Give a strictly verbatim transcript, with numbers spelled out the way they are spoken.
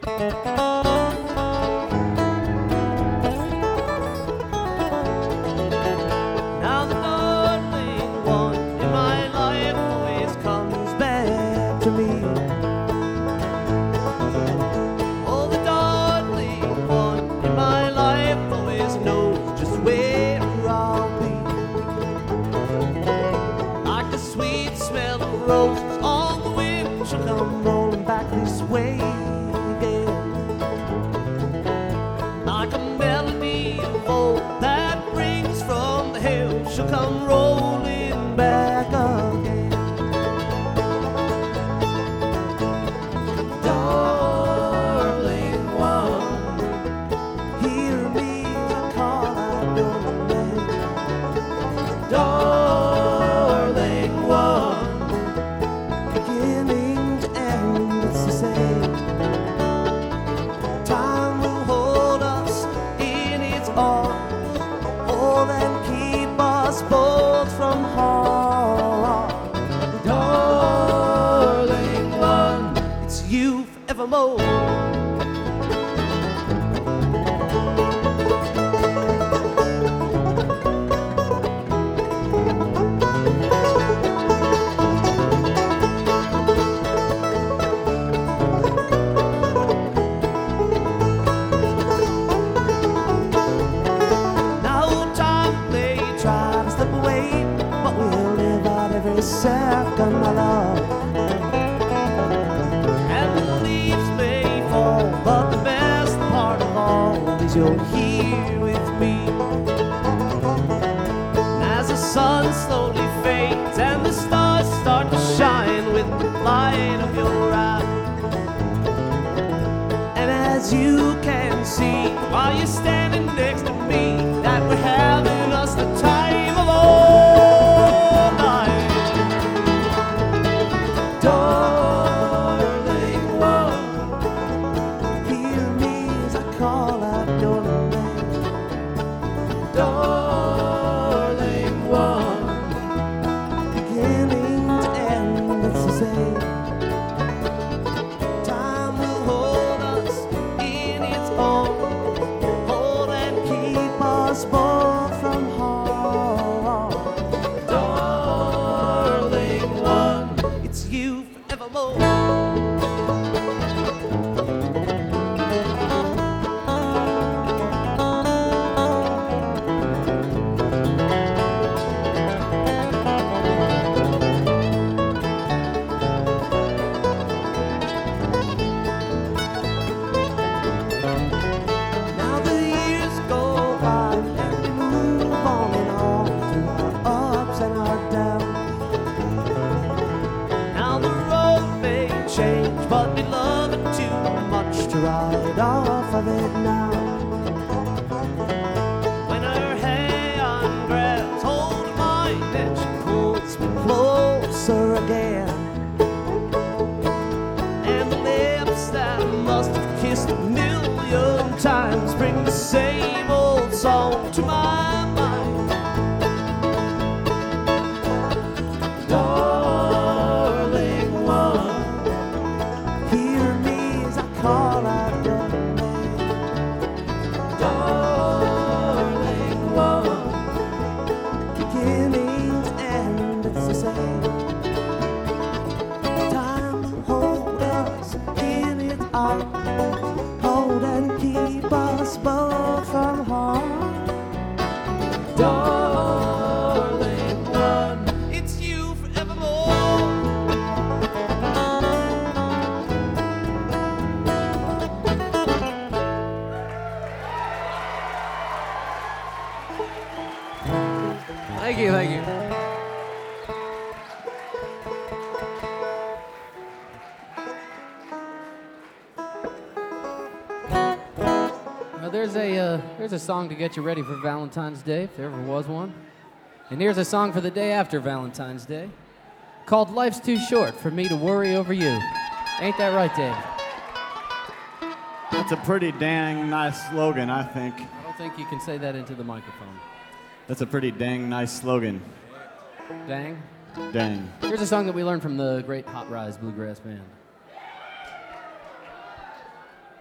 Now the darling one in my life always comes back to me. Oh, the darling one in my life always knows just where I'll be. Like the sweet smell of roses on the wind, she'll come rolling back this way again. Like a melody of old that rings from the hills, she'll come rolling back again. Darling one, hear me as I call out your name. Darling one, beginning to end, it's the same. Time will hold us in its arms, hold and keep us both from harm. Darling one, it's you forevermore. Now time may try to slip away, but we'll live out every second, my love. And the leaves may fall, but the best part of all is you're here with me. And as the sun slowly fades and the stars start to shine with the light of your eye, and as you can see while you're standing next to me, that we're having us the time of all night. Darling one, hear me as I call out your name. Darling one, beginning to end, it's the same. Time will hold us in its arms, hold and keep us both from harm. Darling one, it's you forevermore. Now the years go by and we move on and on through our ups and our downs. Now the road may change, but we love it too much to ride off of it now. When her hand grabs hold of mine and she pulls me closer again, and the lips that I must have kissed a million times bring the same old song to my mind. Darling one, hear me as I call out your name. Darling one, beginning to end, it's the same. Time will hold us in its arms, hold and keep us both from harm. Darling one, it's you forevermore. Thank you, thank you. Now there's a uh, there's a song to get you ready for Valentine's Day, if there ever was one. And here's a song for the day after Valentine's Day, called "Life's Too Short for Me to Worry Over You." Ain't that right, Dave? That's a pretty dang nice slogan, I think. I don't think you can say that into the microphone. That's a pretty dang nice slogan. Dang. Dang. Here's a song that we learned from the great Hot Rise Bluegrass Band.